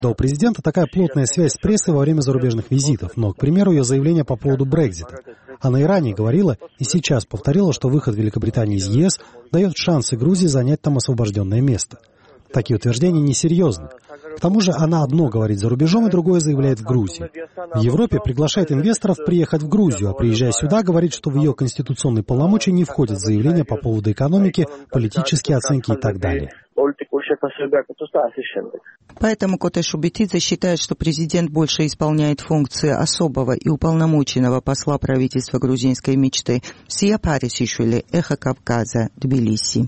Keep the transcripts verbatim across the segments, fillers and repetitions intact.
Да, у президента такая плотная связь с прессой во время зарубежных визитов, но, к примеру, ее заявление по поводу Брексита. Она и ранее говорила, и сейчас повторила, что выход Великобритании из ЕС дает шансы Грузии занять там освобожденное место. Такие утверждения несерьезны. К тому же она одно говорит за рубежом, и другое заявляет в Грузии. В Европе приглашает инвесторов приехать в Грузию, а приезжая сюда, говорит, что в ее конституционные полномочия не входят заявления по поводу экономики, политические оценки и так далее. Поэтому Коте Шубетидзе считает, что президент больше исполняет функции особого и уполномоченного посла правительства грузинской мечты. Сия Парисишвили, Эхо Кавказа, Тбилиси.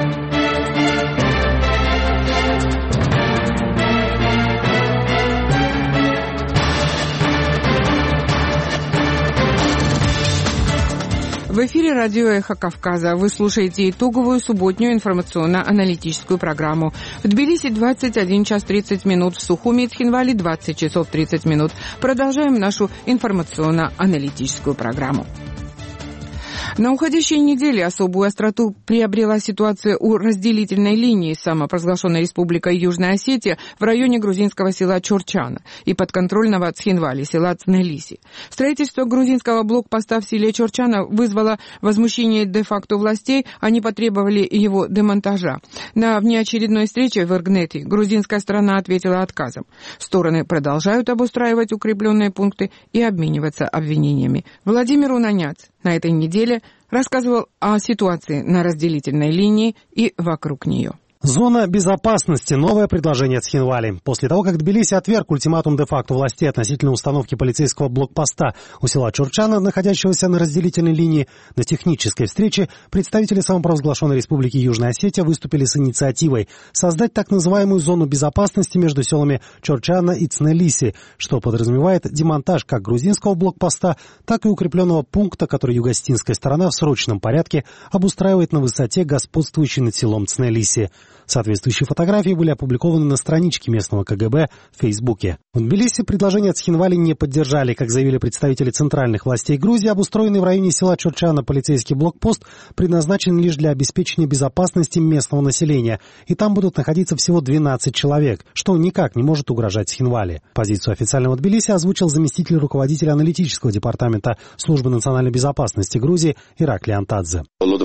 В эфире радио «Эхо Кавказа». Вы слушаете итоговую субботнюю информационно-аналитическую программу. В Тбилиси двадцать один час тридцать минут, в Сухуми и Цхинвали двадцать часов тридцать минут. Продолжаем нашу информационно-аналитическую программу. На уходящей неделе особую остроту приобрела ситуация у разделительной линии с самопровозглашенной республикой Южная Осетия в районе грузинского села Чорчана и подконтрольного Цхинвали села Цнелиси. Строительство грузинского блокпоста в селе Чорчана вызвало возмущение де-факто властей, они потребовали его демонтажа. На внеочередной встрече в Иргнете грузинская сторона ответила отказом. Стороны продолжают обустраивать укрепленные пункты и обмениваться обвинениями. Владимир Унаняц на этой неделе рассказывал о ситуации на разделительной линии и вокруг нее. Зона безопасности. Новое предложение Цхинвали. После того, как Тбилиси отверг ультиматум де-факто властей относительно установки полицейского блокпоста у села Чорчана, находящегося на разделительной линии, на технической встрече представители самопровозглашенной республики Южная Осетия выступили с инициативой создать так называемую зону безопасности между селами Чорчана и Цнелиси, что подразумевает демонтаж как грузинского блокпоста, так и укрепленного пункта, который юго-осетинская сторона в срочном порядке обустраивает на высоте, господствующей над селом Цнелиси. Соответствующие фотографии были опубликованы на страничке местного ка гэ бэ в Фейсбуке. В Тбилиси предложение Цхинвали не поддержали. Как заявили представители центральных властей Грузии, обустроенный в районе села Чорчана полицейский блокпост предназначен лишь для обеспечения безопасности местного населения, и там будут находиться всего двенадцать человек, что никак не может угрожать Цхинвали. Позицию официального Тбилиси озвучил заместитель руководителя аналитического департамента Службы национальной безопасности Грузии Иракли Антадзе.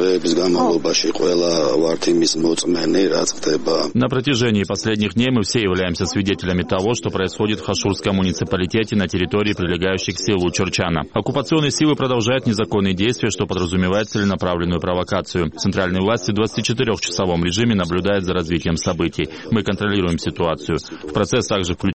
На протяжении последних дней мы все являемся свидетелями того, что происходит в Хашурском муниципалитете на территории, прилегающей к селу Чорчана. Оккупационные силы продолжают незаконные действия, что подразумевает целенаправленную провокацию. Центральные власти в двадцатичетырёхчасовом режиме наблюдают за развитием событий. Мы контролируем ситуацию. В процесс также включен